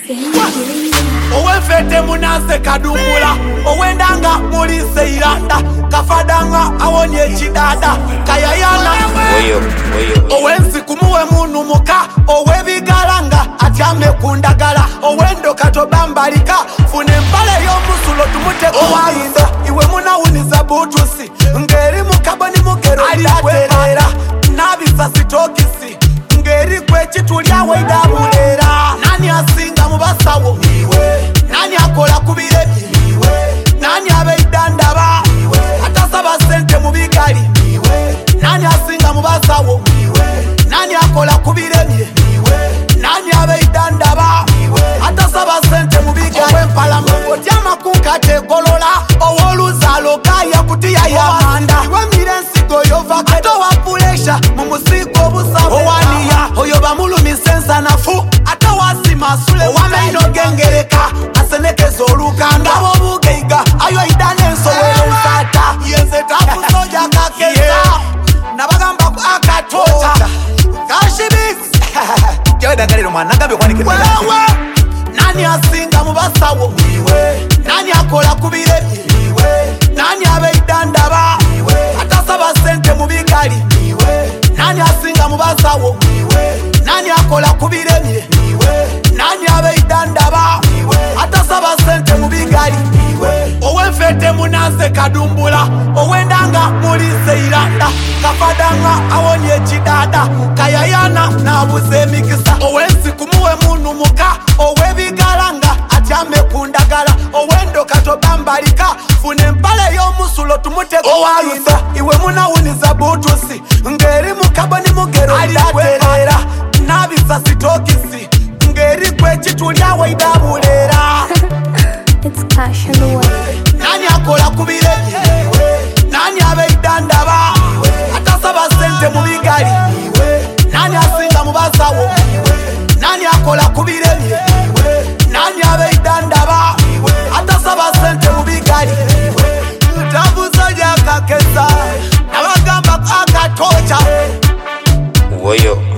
Owefete munase kadumbula owendanga mulise iranda kafadanga awonye chidada kayayana owensi kumuwe munu muka owebigalanga atyame kundagala owendo katobambalika fune mpale yomusulo tumute kuwayinda iwe munawuniza butusi ngeri mukaboni mugero alikwelera nabisa sitokisi ngeri kwechitulyawe idabulera nani asinga mubasawo iwe nani akola kubiremye iwe nani abeidandaba atasaba sente mubigali iwe nani asinga mubasawo iwe nani akola kubiremye iwe nani abeidandaba atasaba sente mubigali empala mukoti amakunkate golola owoluzalo kaya kutiya yamanda iwe mirensigo yova kato wapulesha mumusigo busabo owaniya oyo bamulumisensa nafu atawasima sule wamenyo gengereka asenekezo olukanga wobugeiga ayo idanenso welensata yenze tafusoja kakeza nabagamba akatota kashibis kyodangaliro mwana ngambe kwanikira wewe nani asinga mubasawo iwe nani akola kubiremye iwe nani abeidandaba iwe atasaba sente mubigali iwe nani asinga mubasawo iwe nani akola kubiremye iwe nani abeidandaba iwe atasaba sente mubigali iwe owefete munase kadumbula owendanga mulise iranda kafadanga awonye chidada kayayana nabuze mikisa owensi kumuwe munu muka owebigalanga atyame kundagala owendo katobambalika fune mpale yomusulo tumute kuwayinda iwe munawuniza butusi ngeri mukaboni mugero alikwelera nabisa sitokisi ngeri kwechitulyawe idabulera It's Cash and the way. nani akola kubiremye nani abeidandaba atasaba sente mubigali nani asinga mubasawo nani akola kubiremye nani abeidandaba atasaba sente mubigali tabusoja kakeza nabagamba akatocha Woyo